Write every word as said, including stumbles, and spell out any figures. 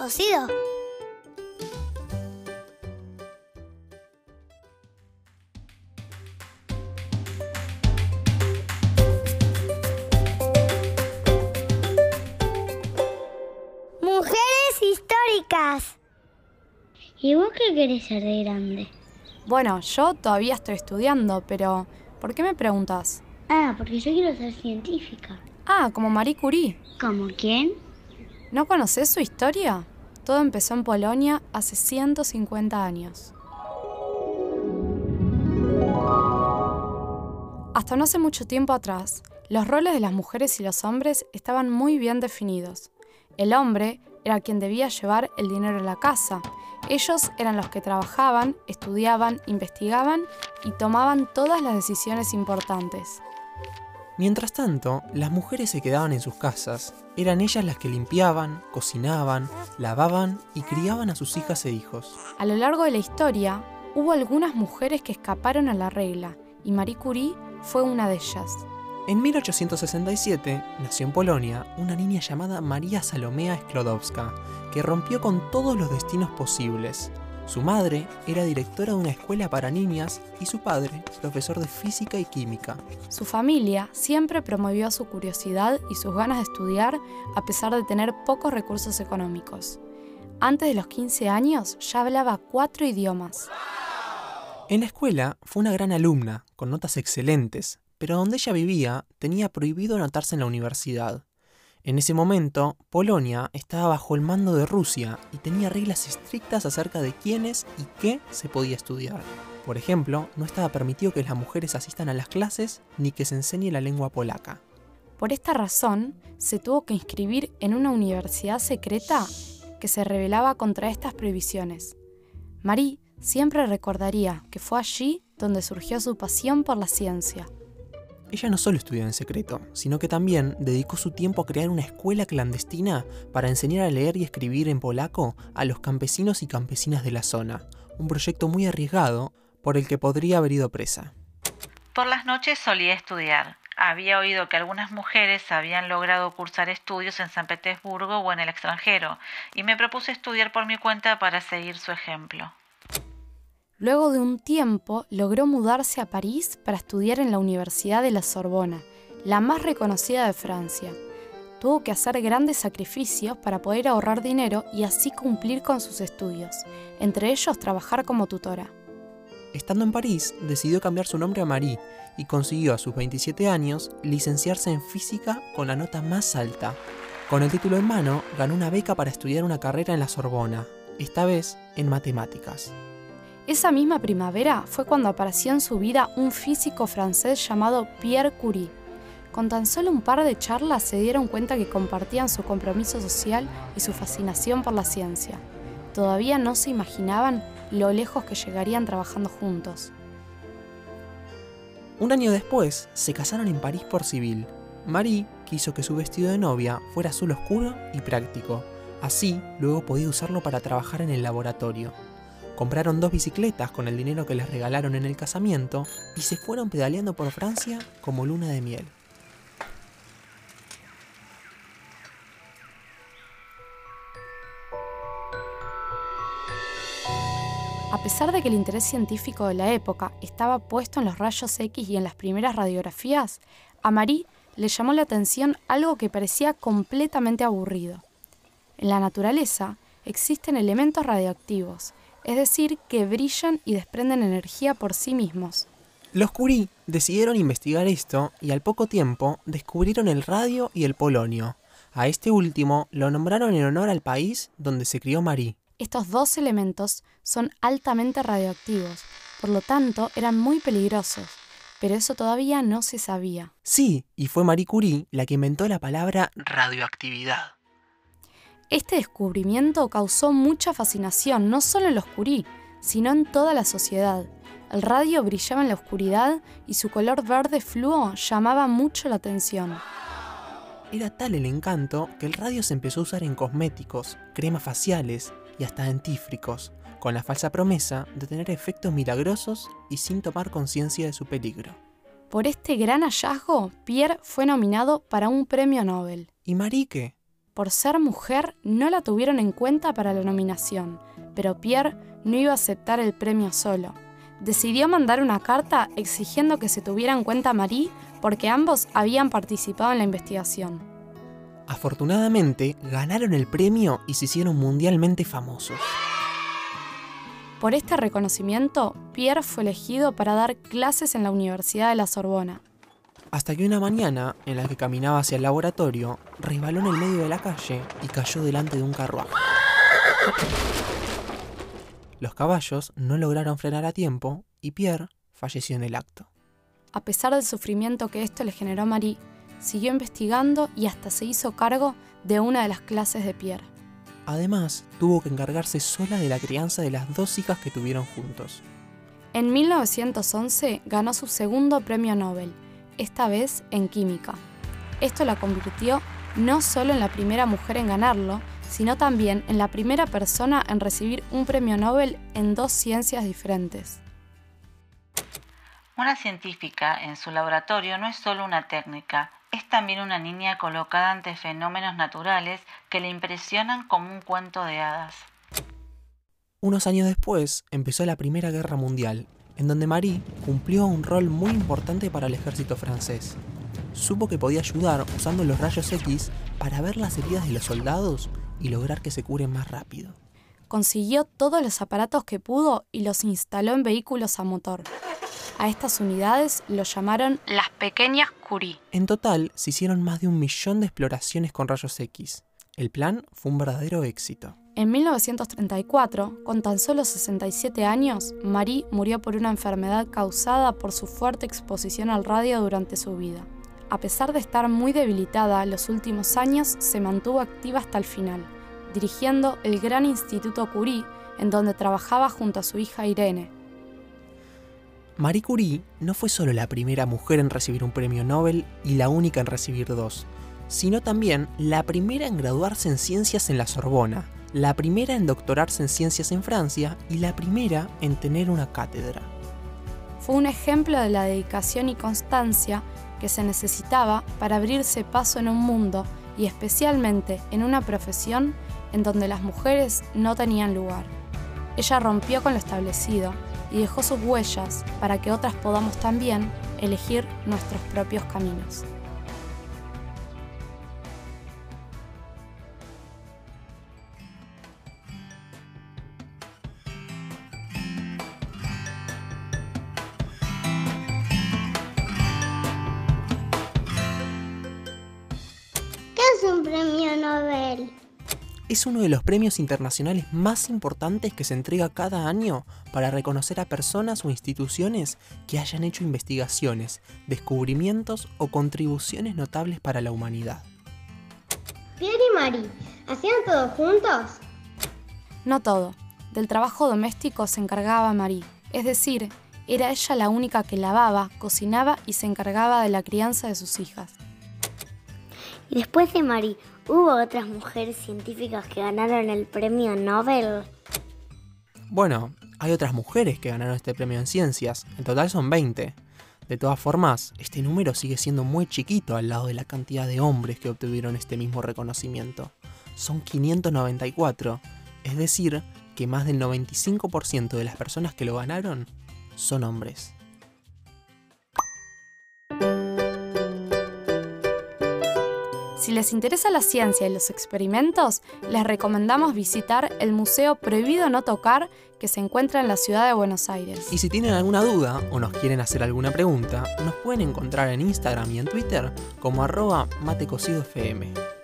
cocido. Mujeres históricas. ¿Y vos qué querés ser de grande? Bueno, yo todavía estoy estudiando, pero ¿por qué me preguntas? Ah, porque yo quiero ser científica. Ah, como Marie Curie. ¿Cómo quién? ¿No conocés su historia? Todo empezó en Polonia hace ciento cincuenta años. Hasta no hace mucho tiempo atrás, los roles de las mujeres y los hombres estaban muy bien definidos. El hombre era quien debía llevar el dinero a la casa. Ellos eran los que trabajaban, estudiaban, investigaban y tomaban todas las decisiones importantes. Mientras tanto, las mujeres se quedaban en sus casas. Eran ellas las que limpiaban, cocinaban, lavaban y criaban a sus hijas e hijos. A lo largo de la historia, hubo algunas mujeres que escaparon a la regla, y Marie Curie fue una de ellas. En mil ochocientos sesenta y siete nació en Polonia una niña llamada María Salomea Sklodowska, que rompió con todos los destinos posibles. Su madre era directora de una escuela para niñas y su padre, profesor de física y química. Su familia siempre promovió su curiosidad y sus ganas de estudiar a pesar de tener pocos recursos económicos. Antes de los quince años ya hablaba cuatro idiomas. En la escuela fue una gran alumna, con notas excelentes, pero donde ella vivía tenía prohibido anotarse en la universidad. En ese momento, Polonia estaba bajo el mando de Rusia y tenía reglas estrictas acerca de quiénes y qué se podía estudiar. Por ejemplo, no estaba permitido que las mujeres asistan a las clases ni que se enseñe la lengua polaca. Por esta razón, se tuvo que inscribir en una universidad secreta que se rebelaba contra estas prohibiciones. Marie siempre recordaría que fue allí donde surgió su pasión por la ciencia. Ella no solo estudió en secreto, sino que también dedicó su tiempo a crear una escuela clandestina para enseñar a leer y escribir en polaco a los campesinos y campesinas de la zona, un proyecto muy arriesgado por el que podría haber ido presa. Por las noches solía estudiar. Había oído que algunas mujeres habían logrado cursar estudios en San Petersburgo o en el extranjero, y me propuse estudiar por mi cuenta para seguir su ejemplo. Luego de un tiempo, logró mudarse a París para estudiar en la Universidad de la Sorbona, la más reconocida de Francia. Tuvo que hacer grandes sacrificios para poder ahorrar dinero y así cumplir con sus estudios, entre ellos trabajar como tutora. Estando en París, decidió cambiar su nombre a Marie y consiguió a sus veintisiete años licenciarse en física con la nota más alta. Con el título en mano, ganó una beca para estudiar una carrera en la Sorbona, esta vez en matemáticas. Esa misma primavera fue cuando apareció en su vida un físico francés llamado Pierre Curie. Con tan solo un par de charlas se dieron cuenta que compartían su compromiso social y su fascinación por la ciencia. Todavía no se imaginaban lo lejos que llegarían trabajando juntos. Un año después, se casaron en París por civil. Marie quiso que su vestido de novia fuera azul oscuro y práctico. Así, luego podía usarlo para trabajar en el laboratorio. Compraron dos bicicletas con el dinero que les regalaron en el casamiento y se fueron pedaleando por Francia como luna de miel. A pesar de que el interés científico de la época estaba puesto en los rayos X y en las primeras radiografías, a Marie le llamó la atención algo que parecía completamente aburrido. En la naturaleza existen elementos radioactivos, es decir, que brillan y desprenden energía por sí mismos. Los Curie decidieron investigar esto y al poco tiempo descubrieron el radio y el polonio. A este último lo nombraron en honor al país donde se crió Marie. Estos dos elementos son altamente radioactivos, por lo tanto eran muy peligrosos, pero eso todavía no se sabía. Sí, y fue Marie Curie la que inventó la palabra radioactividad. Este descubrimiento causó mucha fascinación, no solo en los Curie, sino en toda la sociedad. El radio brillaba en la oscuridad y su color verde fluo llamaba mucho la atención. Era tal el encanto que el radio se empezó a usar en cosméticos, cremas faciales y hasta dentífricos, con la falsa promesa de tener efectos milagrosos y sin tomar conciencia de su peligro. Por este gran hallazgo, Pierre fue nominado para un premio Nobel. ¿Y Marie qué? Por ser mujer, no la tuvieron en cuenta para la nominación, pero Pierre no iba a aceptar el premio solo. Decidió mandar una carta exigiendo que se tuviera en cuenta a Marie porque ambos habían participado en la investigación. Afortunadamente, ganaron el premio y se hicieron mundialmente famosos. Por este reconocimiento, Pierre fue elegido para dar clases en la Universidad de la Sorbona. Hasta que una mañana, en la que caminaba hacia el laboratorio, resbaló en el medio de la calle y cayó delante de un carruaje. Los caballos no lograron frenar a tiempo y Pierre falleció en el acto. A pesar del sufrimiento que esto le generó a Marie, siguió investigando y hasta se hizo cargo de una de las clases de Pierre. Además, tuvo que encargarse sola de la crianza de las dos hijas que tuvieron juntos. En mil novecientos once ganó su segundo premio Nobel, esta vez en química. Esto la convirtió no solo en la primera mujer en ganarlo, sino también en la primera persona en recibir un premio Nobel en dos ciencias diferentes. Una científica en su laboratorio no es solo una técnica, es también una niña colocada ante fenómenos naturales que le impresionan como un cuento de hadas. Unos años después empezó la Primera Guerra Mundial, en donde Marie cumplió un rol muy importante para el ejército francés. Supo que podía ayudar usando los rayos X para ver las heridas de los soldados y lograr que se curen más rápido. Consiguió todos los aparatos que pudo y los instaló en vehículos a motor. A estas unidades lo llamaron las pequeñas Curie. En total, se hicieron más de un millón de exploraciones con rayos X. El plan fue un verdadero éxito. En mil novecientos treinta y cuatro, con tan solo sesenta y siete años, Marie murió por una enfermedad causada por su fuerte exposición al radio durante su vida. A pesar de estar muy debilitada, los últimos años se mantuvo activa hasta el final, dirigiendo el Gran Instituto Curie, en donde trabajaba junto a su hija Irene. Marie Curie no fue solo la primera mujer en recibir un premio Nobel y la única en recibir dos, sino también la primera en graduarse en ciencias en la Sorbona, la primera en doctorarse en ciencias en Francia y la primera en tener una cátedra. Fue un ejemplo de la dedicación y constancia que se necesitaba para abrirse paso en un mundo y especialmente en una profesión en donde las mujeres no tenían lugar. Ella rompió con lo establecido y dejó sus huellas para que otras podamos también elegir nuestros propios caminos. ¿Qué es un premio Nobel? Es uno de los premios internacionales más importantes que se entrega cada año para reconocer a personas o instituciones que hayan hecho investigaciones, descubrimientos o contribuciones notables para la humanidad. Pierre y Marie, ¿hacían todo juntos? No todo. Del trabajo doméstico se encargaba Marie, es decir, era ella la única que lavaba, cocinaba y se encargaba de la crianza de sus hijas. Y después de Marie, ¿hubo otras mujeres científicas que ganaron el premio Nobel? Bueno, hay otras mujeres que ganaron este premio en ciencias, en total son veinte. De todas formas, este número sigue siendo muy chiquito al lado de la cantidad de hombres que obtuvieron este mismo reconocimiento. Son quinientos noventa y cuatro, es decir, que más del noventa y cinco por ciento de las personas que lo ganaron son hombres. Si les interesa la ciencia y los experimentos, les recomendamos visitar el Museo Prohibido No Tocar que se encuentra en la ciudad de Buenos Aires. Y si tienen alguna duda o nos quieren hacer alguna pregunta, nos pueden encontrar en Instagram y en Twitter como arroba matecocido fm.